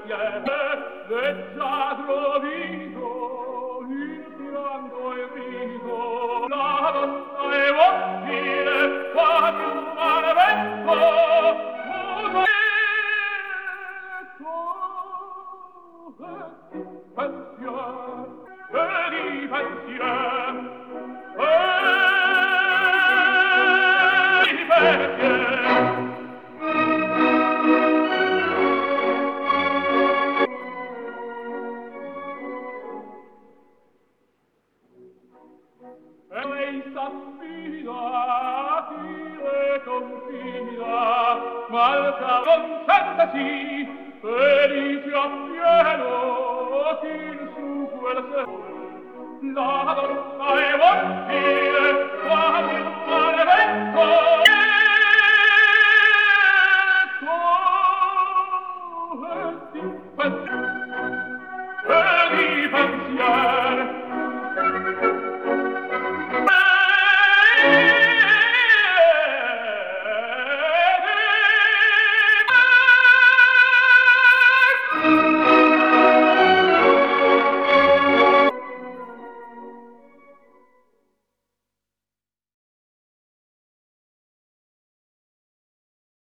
leggiadro viso, il pianto e il riso, la donna è vostile, quasi un mare vento, muto e di pensier, di pensier. E lei s'affida, chi le confida, malca consentasi, felice appieno, chi in su quel se la donna è vostile, quasi